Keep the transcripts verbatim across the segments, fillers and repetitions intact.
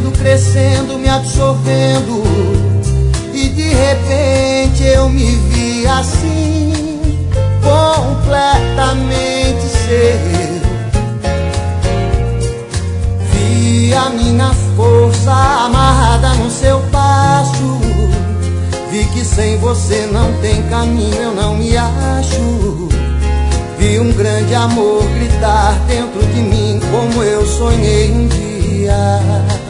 crescendo, crescendo, me absorvendo, e de repente eu me vi assim, completamente seu. Vi a minha força amarrada no seu passo, vi que sem você não tem caminho, eu não me acho. Vi um grande amor gritar dentro de mim, como eu sonhei um dia.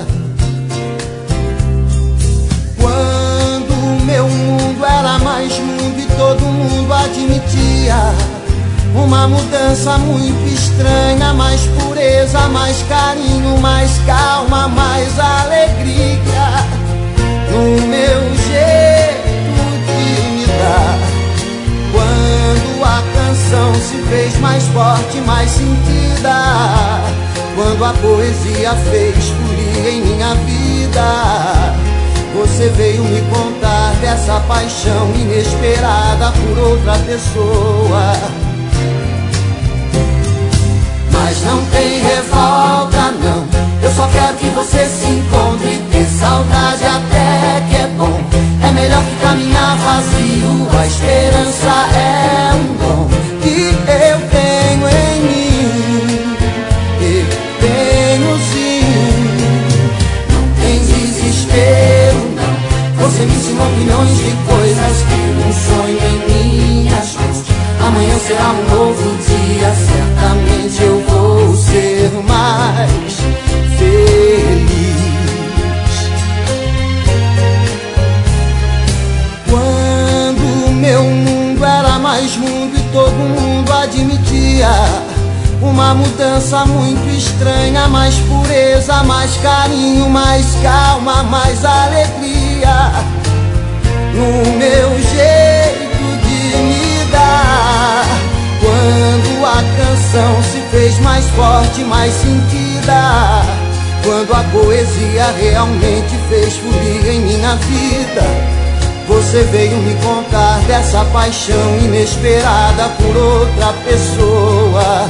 Quando o meu mundo era mais mundo e todo mundo admitia uma mudança muito estranha, mais pureza, mais carinho, mais calma, mais alegria no meu jeito de me dar. Quando a canção se fez mais forte, mais sentida, quando a poesia fez folia em minha vida, você veio me contar dessa paixão inesperada por outra pessoa. Mas não tem revolta não, eu só quero que você se encontre. Ter saudade até que é bom, é melhor que caminhar vazio. A esperança é um dom que eu tenho em mim, eu tenho sim. Não tem desespero não, você me ensinou milhões de coisas que um sonho em minhas mãos. Amanhã será um novo dia, certamente eu vou ser mais feliz. Quando o meu mundo era mais mundo e todo mundo admitia uma mudança muito estranha, mais pureza, mais carinho, mais calma, mais alegria no meu jeito de me dar. Quando a canção se fez mais forte, mais sentida, quando a poesia realmente fez folia em minha vida, você veio me contar dessa paixão inesperada por outra pessoa.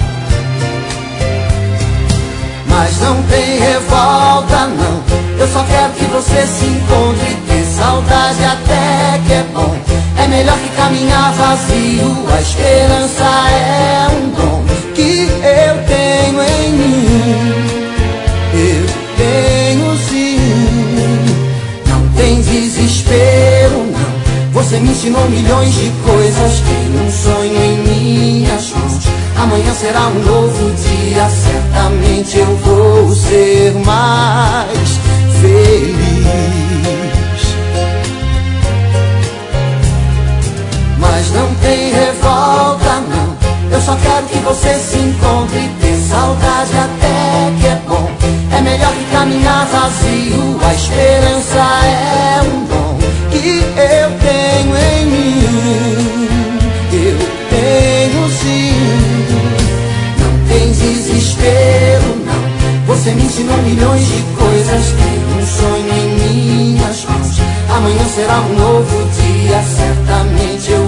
Mas não tem revolta não, eu só quero que você se encontre. Ter saudade até que é bom, é melhor que caminhar vazio. A esperança é um dom que eu tenho em mim, eu tenho sim. Não tem desespero não, você me ensinou milhões de coisas. Tem um sonho em minhas mãos, amanhã será um novo dia, certamente eu vou ser mais feliz. Mas não tem revolta não, eu só quero que você se encontre. Ter saudade até que é bom, é melhor que caminhar vazio. A esperança é um dom que eu tenho em mim, eu tenho sim. Não tem desespero não, você me ensinou milhões de coisas. Tem um sonho em minhas mãos, amanhã será um novo dia, certamente eu